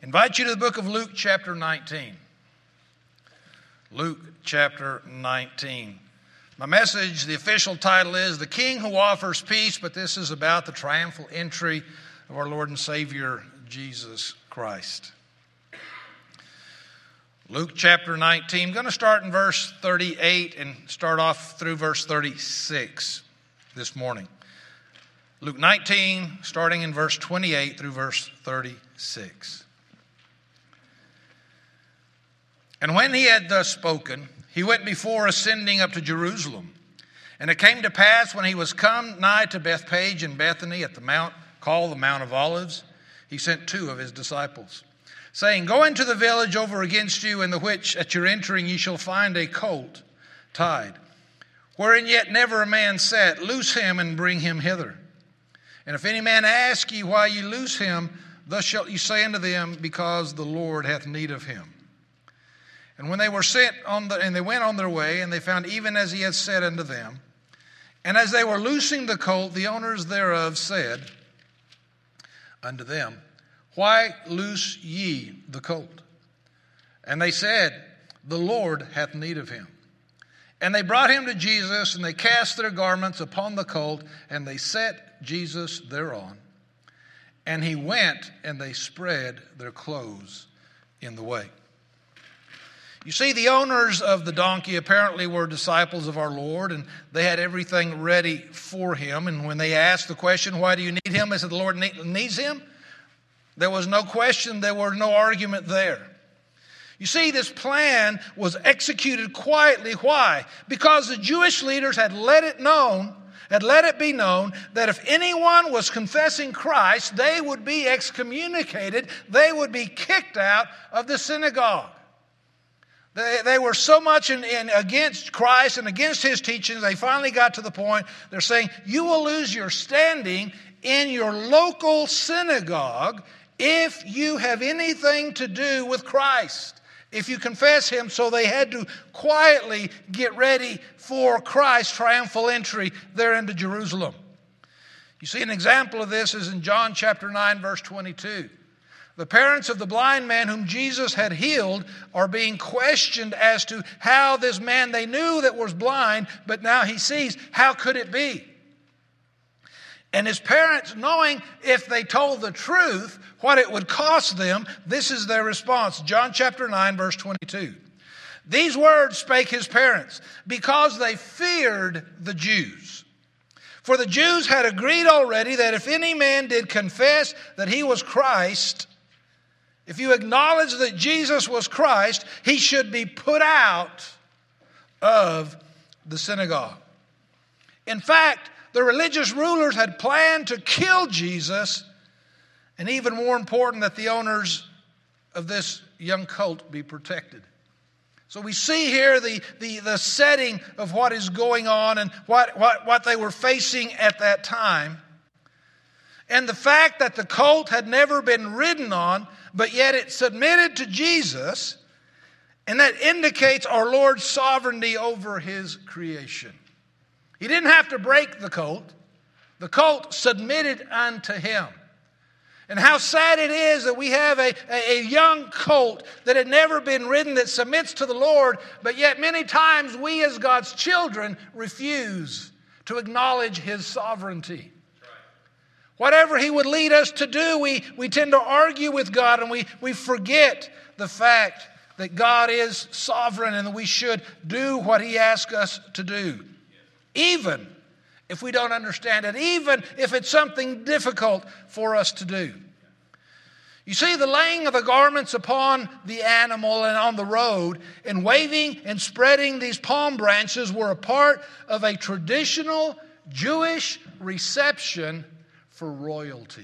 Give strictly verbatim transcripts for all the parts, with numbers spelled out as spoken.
Invite you to the book of Luke chapter nineteen. Luke chapter nineteen. My message, the official title is The King Who Offers Peace, but this is about the triumphal entry of our Lord and Savior, Jesus Christ. Luke chapter nineteen. I'm going to start in verse thirty-eight and start off through verse thirty-six this morning. Luke nineteen, starting in verse twenty-eight through verse thirty-six. And when he had thus spoken, he went before, ascending up to Jerusalem. And it came to pass, when he was come nigh to Bethpage and Bethany at the mount called the Mount of Olives, he sent two of his disciples, saying, Go into the village over against you, in the which at your entering ye shall find a colt tied, wherein yet never a man sat. Loose him and bring him hither. And if any man ask you why ye loose him, thus shalt ye say unto them, Because the Lord hath need of him. And when they were sent on the, and they went on their way, and they found even as he had said unto them. And as they were loosing the colt, the owners thereof said unto them, Why loose ye the colt? And they said, The Lord hath need of him. And they brought him to Jesus, and they cast their garments upon the colt, and they set Jesus thereon. And he went, and they spread their clothes in the way. You see, the owners of the donkey apparently were disciples of our Lord, and they had everything ready for him. And when they asked the question, why do you need him? They said, the Lord needs him. There was no question. There was no argument there. You see, this plan was executed quietly. Why? Because the Jewish leaders had let it known, had let it be known that if anyone was confessing Christ, they would be excommunicated. They would be kicked out of the synagogue. They, they were so much in, in against Christ and against his teachings, they finally got to the point, they're saying, you will lose your standing in your local synagogue if you have anything to do with Christ, if you confess him. So they had to quietly get ready for Christ's triumphal entry there into Jerusalem. You see, an example of this is in John chapter nine, verse twenty-two. The parents of the blind man whom Jesus had healed are being questioned as to how this man they knew that was blind, but now he sees, how could it be? And his parents, knowing if they told the truth, what it would cost them, this is their response. John chapter nine, verse twenty-two. These words spake his parents, because they feared the Jews. For the Jews had agreed already that if any man did confess that he was Christ, if you acknowledge that Jesus was Christ, he should be put out of the synagogue. In fact, the religious rulers had planned to kill Jesus, and even more important, that the owners of this young colt be protected. So we see here the, the, the setting of what is going on and what, what, what they were facing at that time. And the fact that the colt had never been ridden on, but yet it submitted to Jesus, and that indicates our Lord's sovereignty over his creation. He didn't have to break the colt. The colt submitted unto him. And how sad it is that we have a, a, a young colt that had never been ridden that submits to the Lord, but yet many times we as God's children refuse to acknowledge his sovereignty. Whatever he would lead us to do, we, we tend to argue with God, and we, we forget the fact that God is sovereign and that we should do what he asks us to do. Even if we don't understand it, even if it's something difficult for us to do. You see, the laying of the garments upon the animal and on the road, and waving and spreading these palm branches were a part of a traditional Jewish reception for royalty.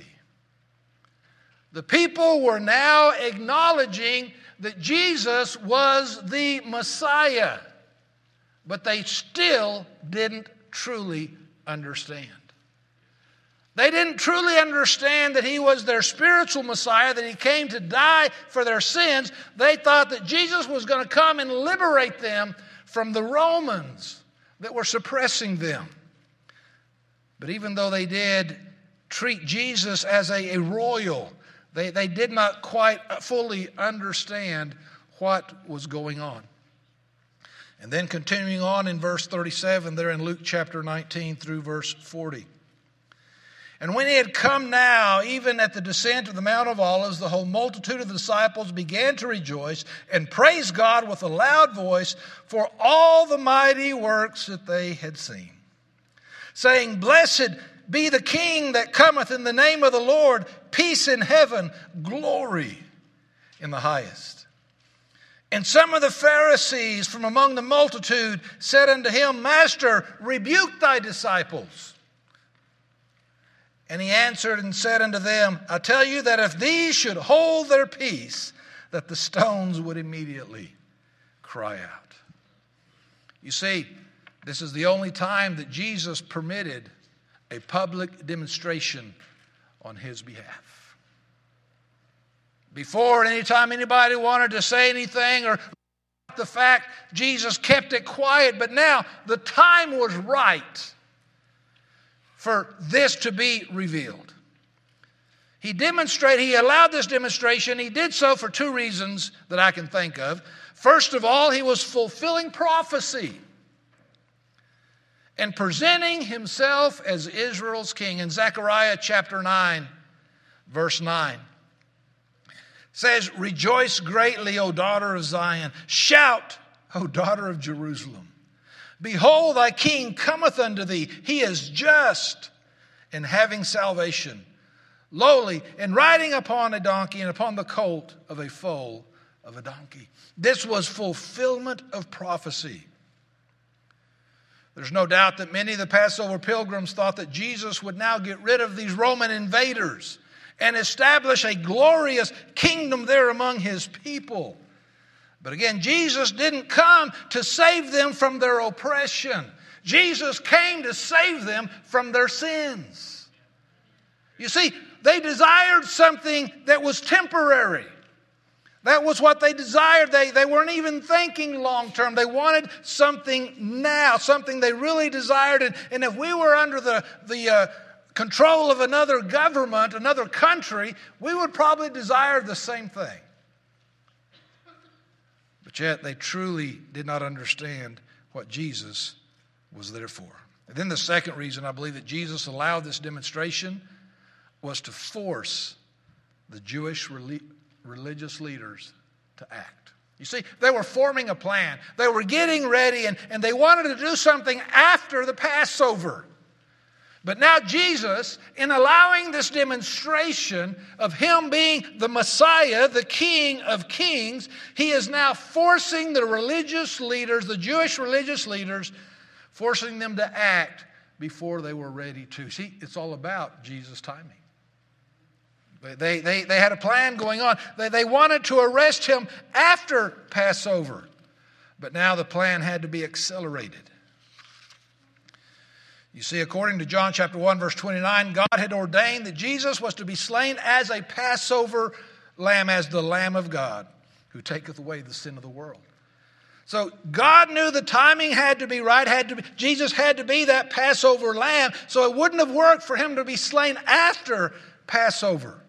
The people were now acknowledging that Jesus was the Messiah, but they still didn't truly understand. They didn't truly understand that he was their spiritual Messiah, that he came to die for their sins. They thought that Jesus was going to come and liberate them from the Romans that were suppressing them. But even though they did treat Jesus as a, a royal, They, they did not quite fully understand what was going on. And then continuing on in verse thirty-seven, there in Luke chapter nineteen through verse forty. And when he had come now, even at the descent of the Mount of Olives, the whole multitude of the disciples began to rejoice and praise God with a loud voice for all the mighty works that they had seen, saying, Blessed be the King that cometh in the name of the Lord, peace in heaven, glory in the highest. And some of the Pharisees from among the multitude said unto him, Master, rebuke thy disciples. And he answered and said unto them, I tell you that if these should hold their peace, that the stones would immediately cry out. You see, this is the only time that Jesus permitted a public demonstration on his behalf. Before, anytime anybody wanted to say anything or the fact, Jesus kept it quiet. But now the time was right for this to be revealed. He demonstrated, he allowed this demonstration. He did so for two reasons that I can think of. First of all, he was fulfilling prophecy and presenting himself as Israel's king. In Zechariah chapter nine, verse nine, says, Rejoice greatly, O daughter of Zion. Shout, O daughter of Jerusalem. Behold, thy king cometh unto thee. He is just and having salvation, lowly and riding upon a donkey and upon the colt of a foal of a donkey. This was fulfillment of prophecy. There's no doubt that many of the Passover pilgrims thought that Jesus would now get rid of these Roman invaders and establish a glorious kingdom there among his people. But again, Jesus didn't come to save them from their oppression. Jesus came to save them from their sins. You see, they desired something that was temporary. That was what they desired. They, they weren't even thinking long term. They wanted something now, something they really desired. And, and if we were under the, the uh, control of another government, another country, we would probably desire the same thing. But yet they truly did not understand what Jesus was there for. And then the second reason I believe that Jesus allowed this demonstration was to force the Jewish religious leaders to act. You see, they were forming a plan. They were getting ready, and, and they wanted to do something after the Passover. But now Jesus, in allowing this demonstration of him being the Messiah, the King of Kings, he is now forcing the religious leaders, the Jewish religious leaders, forcing them to act before they were ready to. See, it's all about Jesus' timing. They, they, they had a plan going on. They, they wanted to arrest him after Passover. But now the plan had to be accelerated. You see, according to John chapter one, verse twenty-nine, God had ordained that Jesus was to be slain as a Passover lamb, as the Lamb of God, who taketh away the sin of the world. So God knew the timing had to be right. Had to be, Jesus had to be that Passover lamb, so it wouldn't have worked for him to be slain after Passover.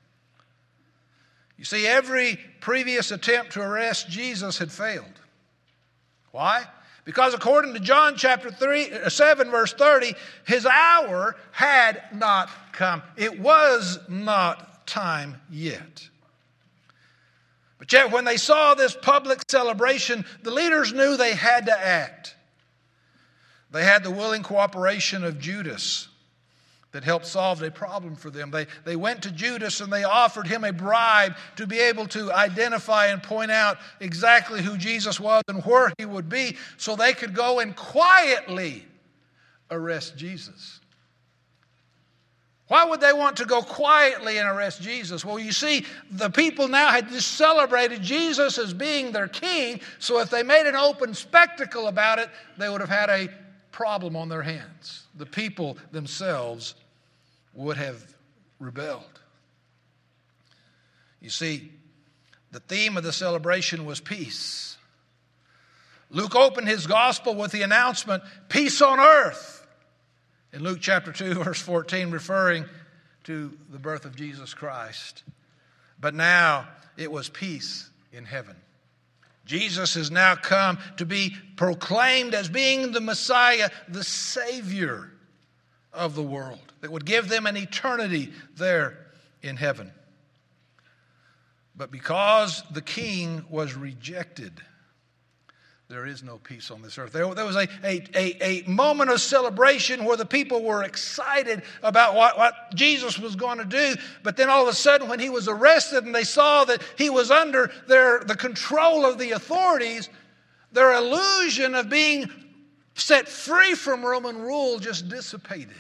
You see, every previous attempt to arrest Jesus had failed. Why? Because according to John chapter three, seven, verse thirty, his hour had not come. It was not time yet. But yet when they saw this public celebration, the leaders knew they had to act. They had the willing cooperation of Judas that helped solve a problem for them. They, they went to Judas and they offered him a bribe to be able to identify and point out exactly who Jesus was and where he would be, so they could go and quietly arrest Jesus. Why would they want to go quietly and arrest Jesus? Well, you see, the people now had just celebrated Jesus as being their king, so if they made an open spectacle about it, they would have had a problem on their hands. The people themselves would have rebelled. You see, the theme of the celebration was peace. Luke opened his gospel with the announcement, peace on earth, in Luke chapter two, verse fourteen, referring to the birth of Jesus Christ. but now it was peace in heaven. Jesus has now come to be proclaimed as being the Messiah, the Savior of the world, that would give them an eternity there in heaven. But because the King was rejected, there is no peace on this earth. There, there was a, a, a, a moment of celebration where the people were excited about what, what Jesus was going to do. But then all of a sudden when he was arrested and they saw that he was under their, the control of the authorities, their illusion of being set free from Roman rule just dissipated.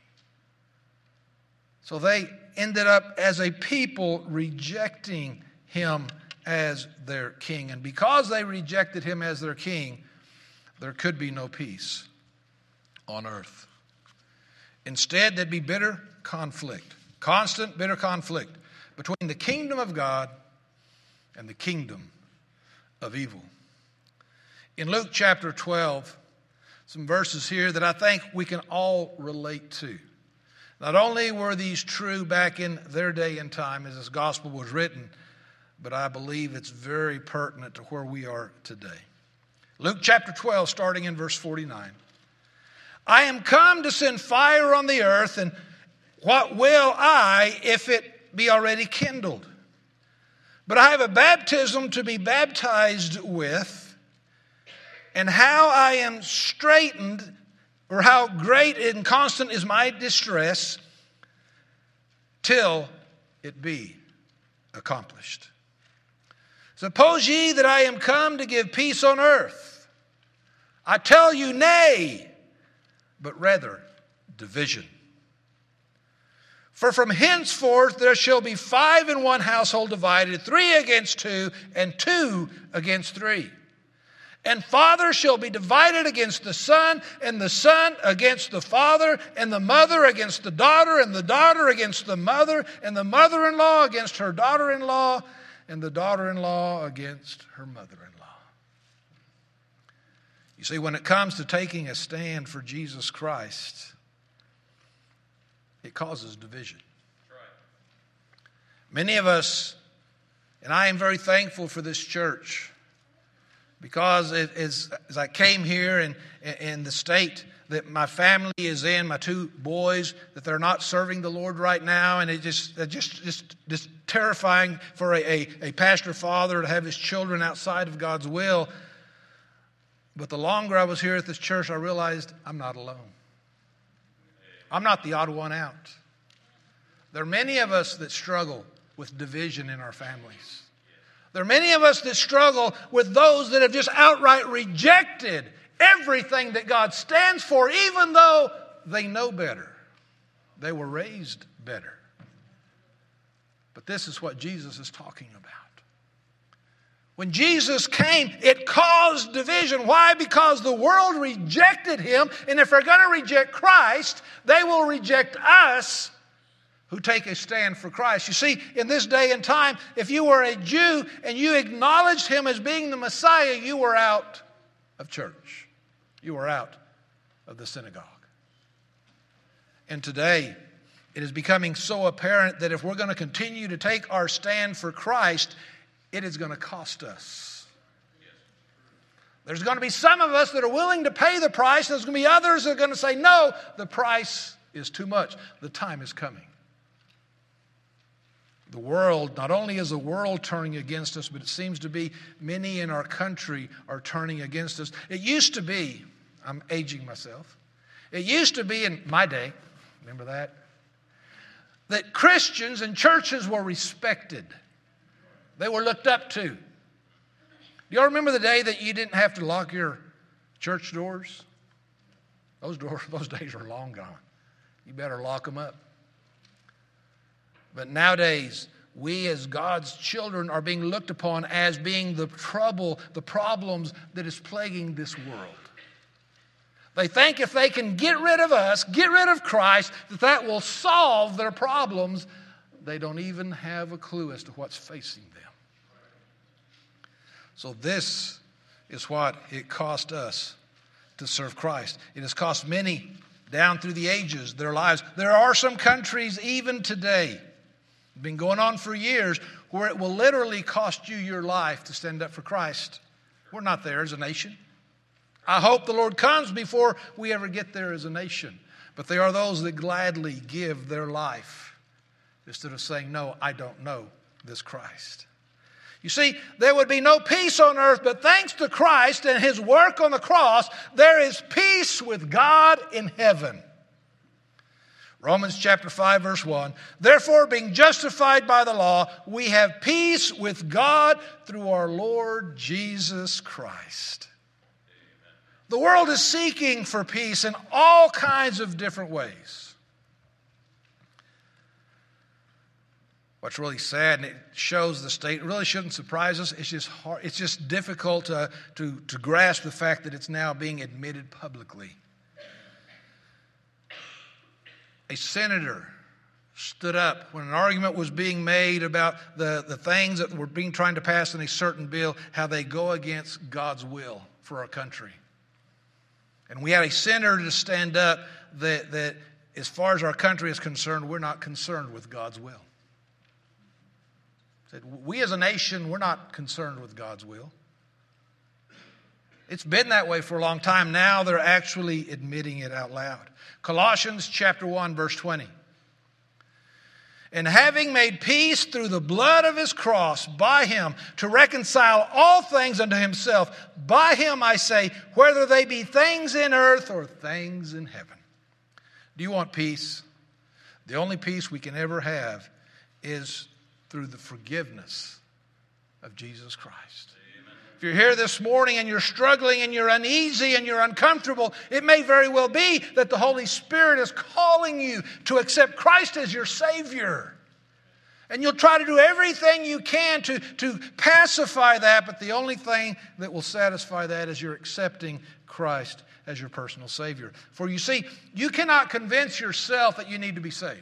So they ended up as a people rejecting him as their king. And because they rejected him as their king, there could be no peace on earth. Instead, there'd be bitter conflict, constant bitter conflict between the kingdom of God and the kingdom of evil. In Luke chapter twelve, some verses here that I think we can all relate to. Not only were these true back in their day and time as this gospel was written, but I believe it's very pertinent to where we are today. Luke chapter twelve, starting in verse forty-nine. I am come to send fire on the earth, and what will I if it be already kindled? But I have a baptism to be baptized with, and how I am straitened, or how great and constant is my distress, till it be accomplished. Suppose ye that I am come to give peace on earth. I tell you, nay, but rather division. For from henceforth there shall be five in one household divided, three against two, and two against three. And father shall be divided against the son, and the son against the father, and the mother against the daughter, and the daughter against the mother, and the mother-in-law against her daughter-in-law, and the daughter-in-law against her mother-in-law. You see, when it comes to taking a stand for Jesus Christ, it causes division. Many of us, and I am very thankful for this church, because it is, as I came here in, in the state that my family is in, my two boys, that they're not serving the Lord right now, and it just it just just just terrifying for a, a, a pastor father to have his children outside of God's will. But the longer I was here at this church, I realized I'm not alone. I'm not the odd one out. There are many of us that struggle with division in our families. There are many of us that struggle with those that have just outright rejected everything that God stands for, even though they know better. They were raised better. But this is what Jesus is talking about. When Jesus came, it caused division. Why? Because the world rejected him, and if they're going to reject Christ, they will reject us who take a stand for Christ. You see, in this day and time, if you were a Jew and you acknowledged him as being the Messiah, you were out of church. You were out of the synagogue. And today, it is becoming so apparent that if we're going to continue to take our stand for Christ, it is going to cost us. There's going to be some of us that are willing to pay the price. There's going to be others that are going to say, no, the price is too much. The time is coming. The world, not only is the world turning against us, but it seems to be many in our country are turning against us. It used to be, I'm aging myself, it used to be in my day, remember that? That Christians and churches were respected. They were looked up to. Do y'all remember the day that you didn't have to lock your church doors? Those doors, those days are long gone. You better lock them up. But nowadays, we as God's children are being looked upon as being the trouble, the problems that is plaguing this world. They think if they can get rid of us, get rid of Christ, that that will solve their problems. They don't even have a clue as to what's facing them. So this is what it cost us to serve Christ. It has cost many down through the ages their lives. There are some countries even today It's been going on for years where it will literally cost you your life to stand up for Christ. We're not there as a nation. I hope the Lord comes before we ever get there as a nation. But there are those that gladly give their life instead of saying, no, I don't know this Christ. You see, there would be no peace on earth, but thanks to Christ and His work on the cross, there is peace with God in heaven. Romans chapter five, verse one. Therefore, being justified by the law, we have peace with God through our Lord Jesus Christ. Amen. The world is seeking for peace in all kinds of different ways. What's really sad, and it shows the state, it really shouldn't surprise us. It's just hard, it's just difficult to, to, to grasp the fact that it's now being admitted publicly. A senator stood up when an argument was being made about the, the things that were being trying to pass in a certain bill, how they go against God's will for our country. And we had a senator to stand up that, that as far as our country is concerned, we're not concerned with God's will. Said, we as a nation, we're not concerned with God's will. It's been that way for a long time. Now they're actually admitting it out loud. Colossians chapter one, verse twenty. And having made peace through the blood of His cross by Him to reconcile all things unto Himself. By Him, I say, whether they be things in earth or things in heaven. Do you want peace? The only peace we can ever have is through the forgiveness of Jesus Christ. Amen. If you're here this morning and you're struggling and you're uneasy and you're uncomfortable, it may very well be that the Holy Spirit is calling you to accept Christ as your Savior. And you'll try to do everything you can to, to pacify that, but the only thing that will satisfy that is you're accepting Christ as your personal Savior. For you see, you cannot convince yourself that you need to be saved.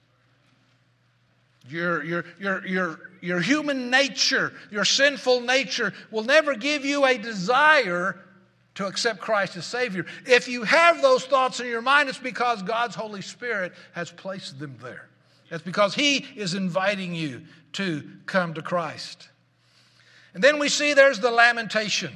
Your, your, your, your, your human nature, your sinful nature will never give you a desire to accept Christ as Savior. If you have those thoughts in your mind, it's because God's Holy Spirit has placed them there. It's because He is inviting you to come to Christ. And then we see there's the lamentation.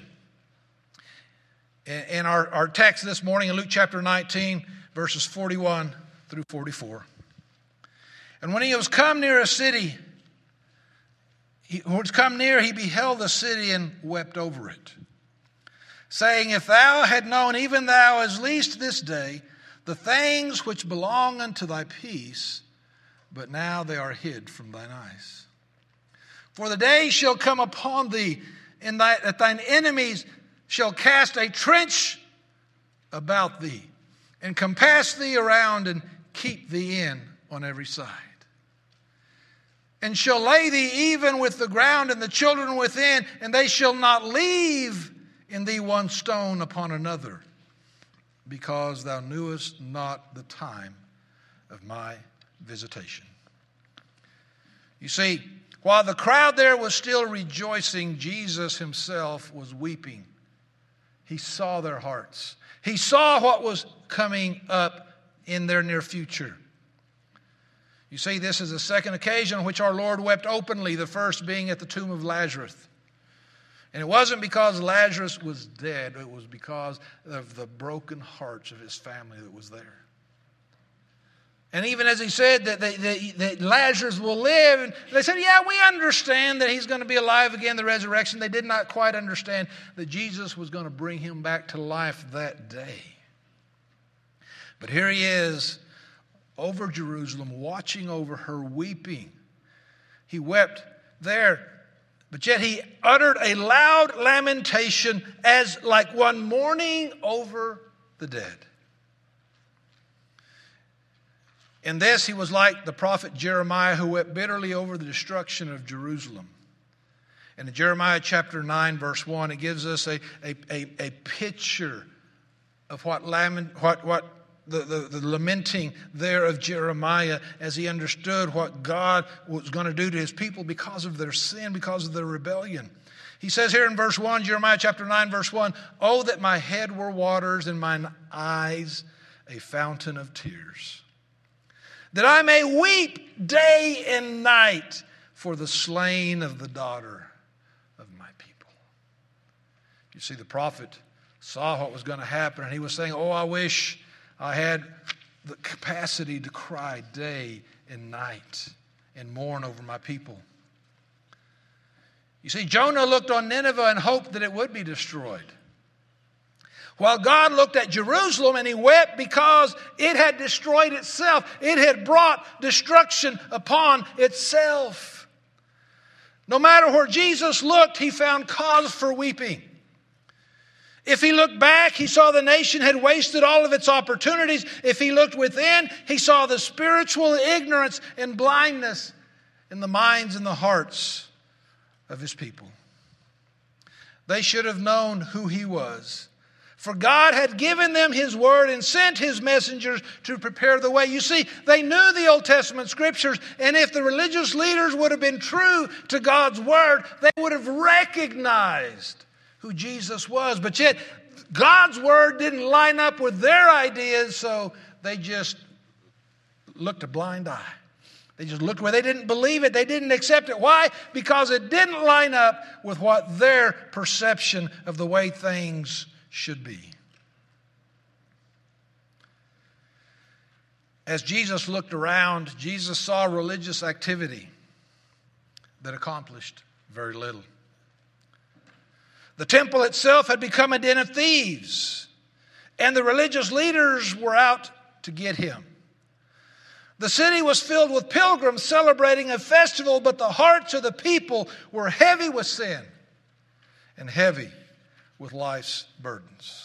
In our, our text this morning in Luke chapter nineteen, verses forty-one through forty-four. And when he was come near a city, he was come near, he beheld the city and wept over it, saying, if thou had known, even thou as least this day, the things which belong unto thy peace, but now they are hid from thine eyes. For the day shall come upon thee, and thy, that thine enemies shall cast a trench about thee, and compass thee around, and keep thee in on every side. And shall lay thee even with the ground and the children within, and they shall not leave in thee one stone upon another, because thou knewest not the time of my visitation. You see, while the crowd there was still rejoicing, Jesus Himself was weeping. He saw their hearts. He saw what was coming up in their near future. You see, this is the second occasion on which our Lord wept openly, the first being at the tomb of Lazarus. And it wasn't because Lazarus was dead, it was because of the broken hearts of his family that was there. And even as he said that, they, that, that Lazarus will live, and they said, yeah, we understand that he's going to be alive again, the resurrection. They did not quite understand that Jesus was going to bring him back to life that day. But here he is, over Jerusalem, watching over her, weeping. He wept there, but yet he uttered a loud lamentation as like one mourning over the dead. In this, he was like the prophet Jeremiah, who wept bitterly over the destruction of Jerusalem. And in Jeremiah chapter nine, verse one, it gives us a, a, a, a picture of what, lament, what, what The, the, the lamenting there of Jeremiah as he understood what God was going to do to His people because of their sin, because of their rebellion. He says here in verse one, Jeremiah chapter nine, verse one, oh, that my head were waters and mine eyes a fountain of tears. that I may weep day and night for the slain of the daughter of my people. You see, the prophet saw what was going to happen, and he was saying, oh, I wish I had the capacity to cry day and night and mourn over my people. You see, Jonah looked on Nineveh and hoped that it would be destroyed, while God looked at Jerusalem and he wept because it had destroyed itself. It had brought destruction upon itself. No matter where Jesus looked, he found cause for weeping. If he looked back, he saw the nation had wasted all of its opportunities. If he looked within, he saw the spiritual ignorance and blindness in the minds and the hearts of his people. They should have known who he was, for God had given them his word and sent his messengers to prepare the way. You see, they knew the Old Testament scriptures, and if the religious leaders would have been true to God's word, they would have recognized who Jesus was. But yet, God's word didn't line up with their ideas, so they just looked a blind eye. They just looked where they didn't believe it. They didn't accept it. Why? Because it didn't line up with what their perception of the way things should be. As Jesus looked around, Jesus saw religious activity that accomplished very little. The temple itself had become a den of thieves, and the religious leaders were out to get him. The city was filled with pilgrims celebrating a festival, but the hearts of the people were heavy with sin and heavy with life's burdens.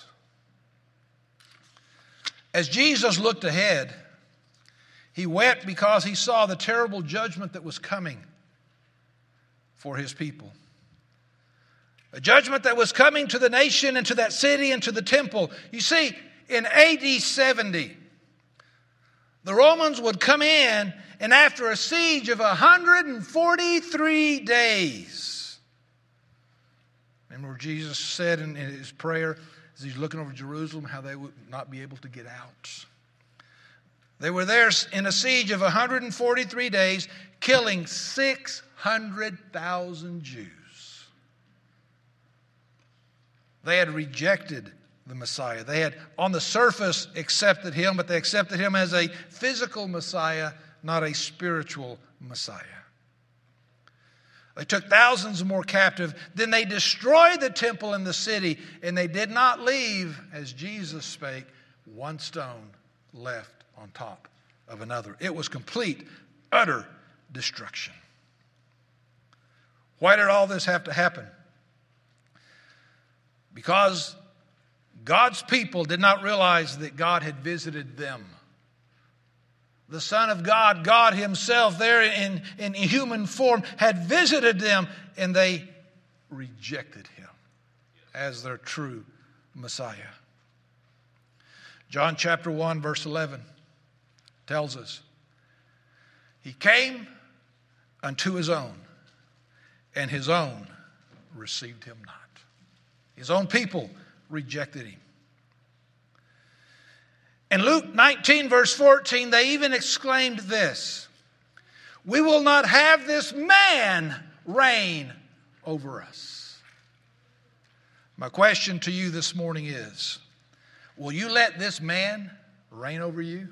As Jesus looked ahead, he wept because he saw the terrible judgment that was coming for his people. A judgment that was coming to the nation and to that city and to the temple. You see, in A D seventy, the Romans would come in, and after a siege of one hundred forty-three days, remember what Jesus said in, in his prayer as he's looking over Jerusalem, how they would not be able to get out. They were there in a siege of one hundred forty-three days, killing six hundred thousand Jews. They had rejected the Messiah. They had, on the surface, accepted him, but they accepted him as a physical Messiah, not a spiritual Messiah. They took thousands more captive. Then they destroyed the temple and the city, and they did not leave, as Jesus spake, one stone left on top of another. It was complete, utter destruction. Why did all this have to happen? Because God's people did not realize that God had visited them. The Son of God, God himself, there in, in human form, had visited them, and they rejected him as their true Messiah. John chapter one, verse eleven tells us, he came unto his own, and his own received him not. His own people rejected him. In Luke nineteen, verse fourteen, they even exclaimed this, we will not have this man reign over us. My question to you this morning is, will you let this man reign over you?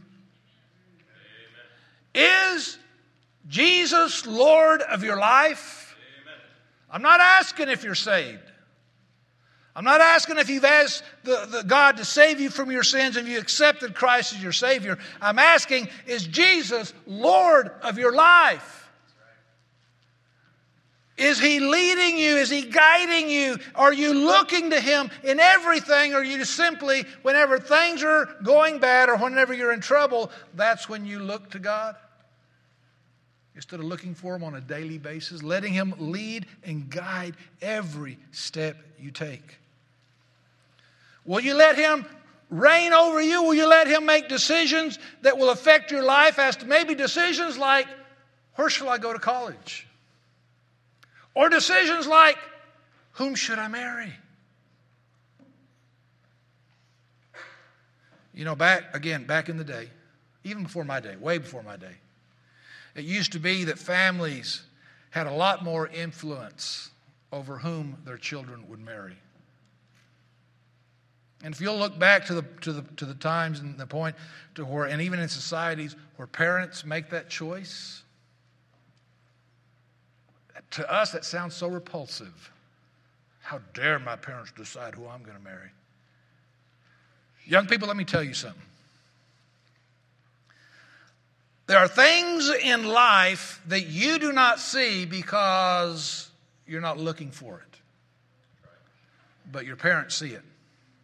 Amen. Is Jesus Lord of your life? Amen. I'm not asking if you're saved. I'm not asking if you've asked the, the God to save you from your sins and you accepted Christ as your Savior. I'm asking, is Jesus Lord of your life? Is he leading you? Is he guiding you? Are you looking to him in everything? Or are you simply, whenever things are going bad or whenever you're in trouble, that's when you look to God? Instead of looking for him on a daily basis, letting him lead and guide every step you take. Will you let him reign over you? Will you let him make decisions that will affect your life, as to maybe decisions like, where shall I go to college? Or decisions like, whom should I marry? You know, back, again, back in the day, even before my day, way before my day. It used to be that families had a lot more influence over whom their children would marry. And if you'll look back to the to the to the times and the point to where, and even in societies where parents make that choice, to us that sounds so repulsive. How dare my parents decide who I'm going to marry? Young people, let me tell you something. There are things in life that you do not see because you're not looking for it. But your parents see it.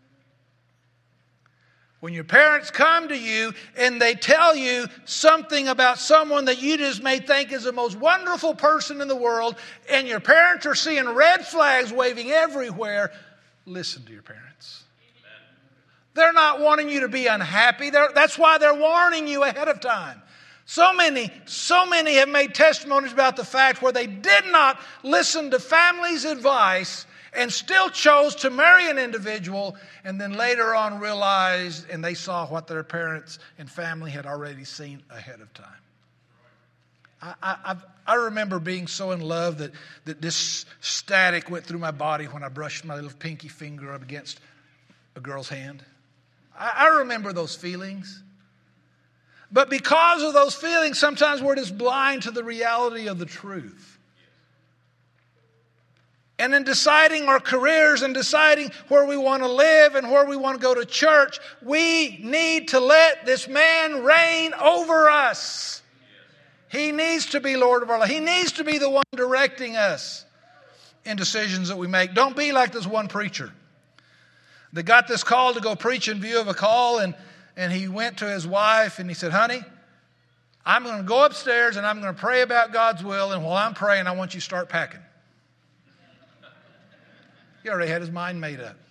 When your parents come to you and they tell you something about someone that you just may think is the most wonderful person in the world, and your parents are seeing red flags waving everywhere, listen to your parents. Amen. They're not wanting you to be unhappy. They're, that's why they're warning you ahead of time. So many, so many have made testimonies about the fact where they did not listen to family's advice and still chose to marry an individual, and then later on realized and they saw what their parents and family had already seen ahead of time. I, I, I remember being so in love that, that this static went through my body when I brushed my little pinky finger up against a girl's hand. I, I remember those feelings. But because of those feelings, sometimes we're just blind to the reality of the truth. And in deciding our careers and deciding where we want to live and where we want to go to church, we need to let this man reign over us. He needs to be Lord of our life. He needs to be the one directing us in decisions that we make. Don't be like this one preacher that got this call to go preach in view of a call, and, and he went to his wife and he said, honey, I'm going to go upstairs and I'm going to pray about God's will, and while I'm praying, I want you to start packing. He already had his mind made up.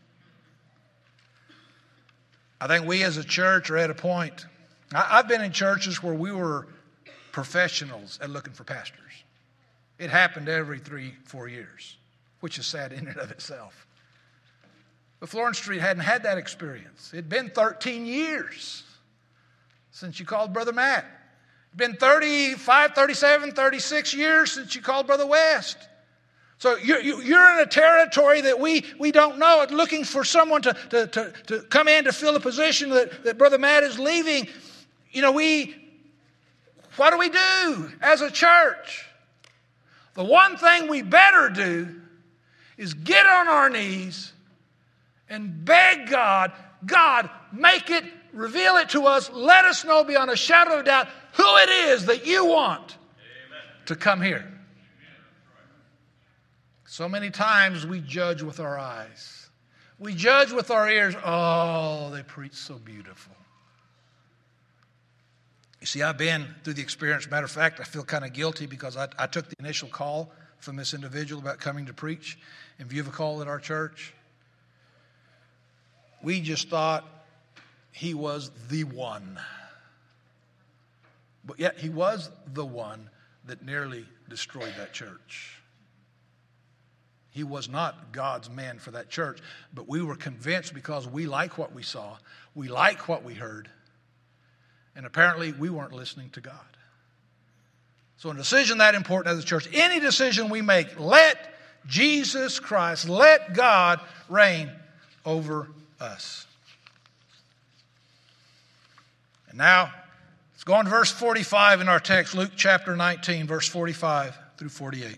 I think we as a church are at a point. I, I've been in churches where we were professionals at looking for pastors. It happened every three, four years, which is sad in and of itself. But Florence Street hadn't had that experience. It'd been thirteen years since you called Brother Matt. It'd been thirty-five, thirty-seven, thirty-six years since you called Brother West. So you're, you're in a territory that we, we don't know. Looking for someone to, to, to, to come in to fill a position that, that Brother Matt is leaving. You know, we, what do we do as a church? The one thing we better do is get on our knees and beg God, God, make it, reveal it to us. Let us know beyond a shadow of doubt who it is that you want Amen. To come here. So many times we judge with our eyes. We judge with our ears. Oh, they preach so beautiful. You see, I've been through the experience. Matter of fact, I feel kind of guilty because I, I took the initial call from this individual about coming to preach in view of a call at our church. We just thought he was the one. But yet he was the one that nearly destroyed that church. He was not God's man for that church, but we were convinced because we like what we saw, we like what we heard, and apparently we weren't listening to God. So a decision that important as a church, any decision we make, let Jesus Christ, let God reign over us. And now, let's go on to verse forty-five in our text, Luke chapter nineteen, verse forty-five through forty-eight.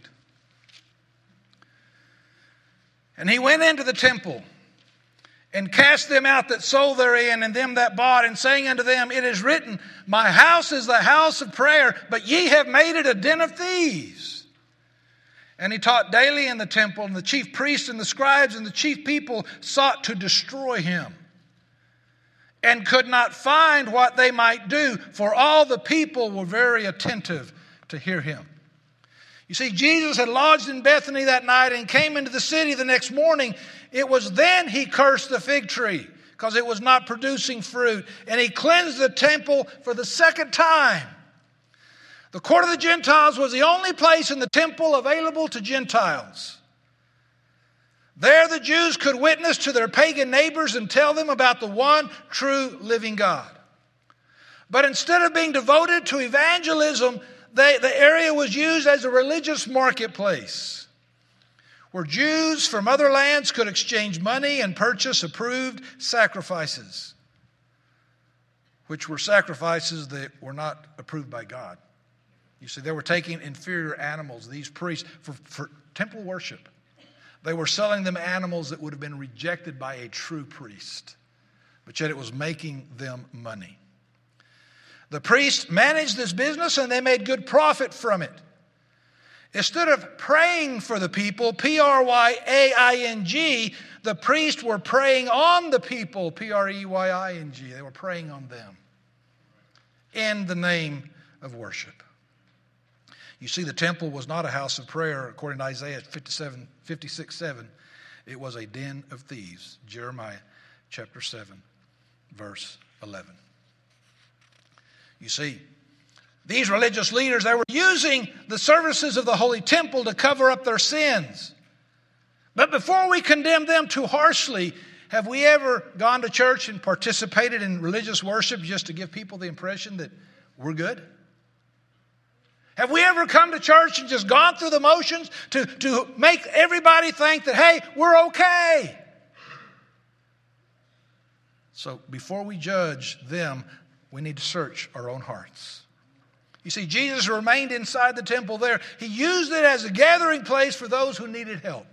And he went into the temple and cast them out that sold therein and them that bought, and saying unto them, it is written, my house is the house of prayer, but ye have made it a den of thieves. And he taught daily in the temple, and the chief priests and the scribes and the chief people sought to destroy him, and could not find what they might do, for all the people were very attentive to hear him. You see, Jesus had lodged in Bethany that night and came into the city the next morning. It was then he cursed the fig tree because it was not producing fruit. And he cleansed the temple for the second time. The court of the Gentiles was the only place in the temple available to Gentiles. There the Jews could witness to their pagan neighbors and tell them about the one true living God. But instead of being devoted to evangelism, they, the area was used as a religious marketplace where Jews from other lands could exchange money and purchase approved sacrifices, which were sacrifices that were not approved by God. You see, they were taking inferior animals, these priests, for, for temple worship. They were selling them animals that would have been rejected by a true priest, but yet it was making them money. The priests managed this business and they made good profit from it. Instead of praying for the people, P R Y A I N G, the priests were praying on the people, P R E Y I N G. They were praying on them in the name of worship. You see, the temple was not a house of prayer, according to Isaiah fifty-seven, fifty-six, seven. It was a den of thieves. Jeremiah chapter seven, verse eleven. You see, these religious leaders, they were using the services of the Holy Temple to cover up their sins. But before we condemn them too harshly, have we ever gone to church and participated in religious worship just to give people the impression that we're good? Have we ever come to church and just gone through the motions to, to make everybody think that, hey, we're okay? So before we judge them, we need to search our own hearts. You see, Jesus remained inside the temple there. He used it as a gathering place for those who needed help.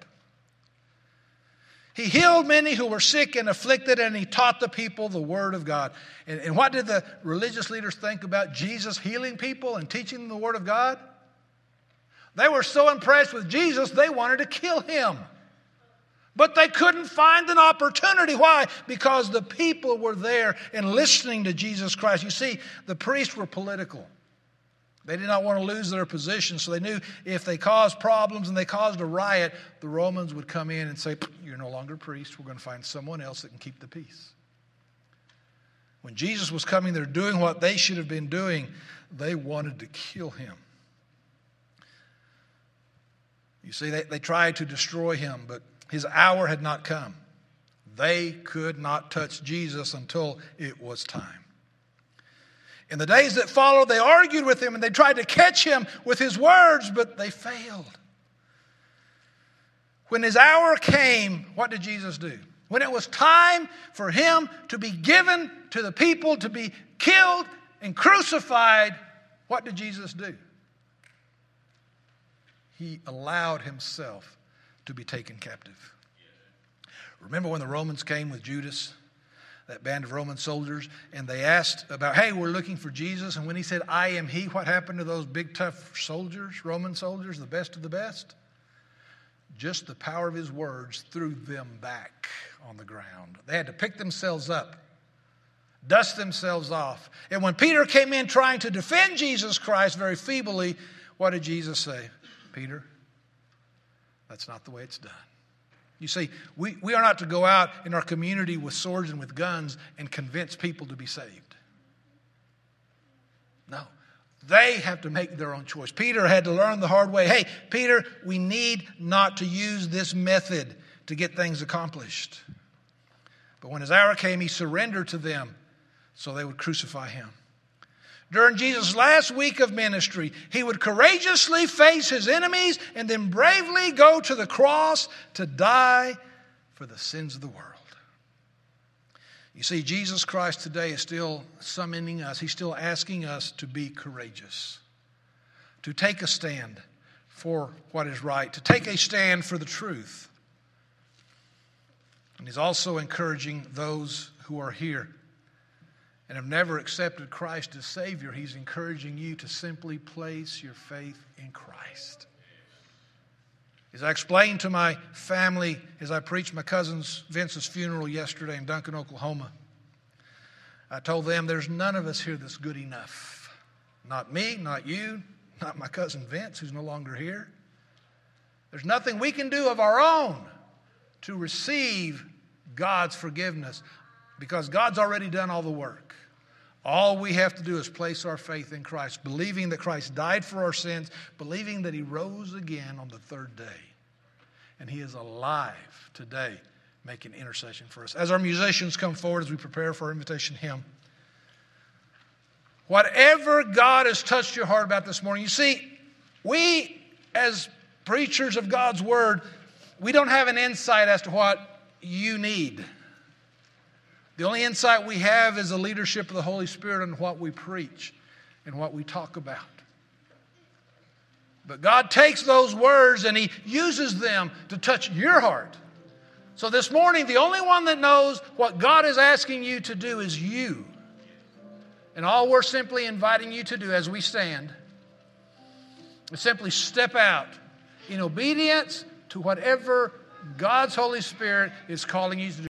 He healed many who were sick and afflicted, and he taught the people the word of God. And, and what did the religious leaders think about Jesus healing people and teaching them the word of God? They were so impressed with Jesus, they wanted to kill him. But they couldn't find an opportunity. Why? Because the people were there and listening to Jesus Christ. You see, the priests were political. They did not want to lose their position, so they knew if they caused problems and they caused a riot, the Romans would come in and say, you're no longer a priest. We're going to find someone else that can keep the peace. When Jesus was coming there doing what they should have been doing, they wanted to kill him. You see, they, they tried to destroy him, but his hour had not come. They could not touch Jesus until it was time. In the days that followed, they argued with him and they tried to catch him with his words, but they failed. When his hour came, what did Jesus do? When it was time for him to be given to the people, to be killed and crucified, what did Jesus do? He allowed himself to be taken captive. Remember when the Romans came with Judas, that band of Roman soldiers, and they asked about, hey, we're looking for Jesus. And when he said, I am he, what happened to those big, tough soldiers, Roman soldiers, the best of the best? Just the power of his words threw them back on the ground. They had to pick themselves up, dust themselves off. And when Peter came in trying to defend Jesus Christ very feebly, what did Jesus say? Peter, that's not the way it's done. You see, we, we are not to go out in our community with swords and with guns and convince people to be saved. No. They have to make their own choice. Peter had to learn the hard way. Hey, Peter, we need not to use this method to get things accomplished. But when his hour came, he surrendered to them so they would crucify him. During Jesus' last week of ministry, he would courageously face his enemies and then bravely go to the cross to die for the sins of the world. You see, Jesus Christ today is still summoning us. He's still asking us to be courageous, to take a stand for what is right, to take a stand for the truth. And he's also encouraging those who are here and have never accepted Christ as Savior. He's encouraging you to simply place your faith in Christ. As I explained to my family as I preached my cousin Vince's funeral yesterday in Duncan, Oklahoma, I told them there's none of us here that's good enough. Not me, not you, not my cousin Vince, who's no longer here. There's nothing we can do of our own to receive God's forgiveness because God's already done all the work. All we have to do is place our faith in Christ, believing that Christ died for our sins, believing that he rose again on the third day. And he is alive today, making intercession for us. As our musicians come forward, as we prepare for our invitation hymn, Whatever God has touched your heart about this morning. You see, we as preachers of God's Word, we don't have an insight as to what you need. The only insight we have is the leadership of the Holy Spirit on what we preach and what we talk about. But God takes those words and He uses them to touch your heart. So this morning, the only one that knows what God is asking you to do is you. And all we're simply inviting you to do as we stand is simply step out in obedience to whatever God's Holy Spirit is calling you to do.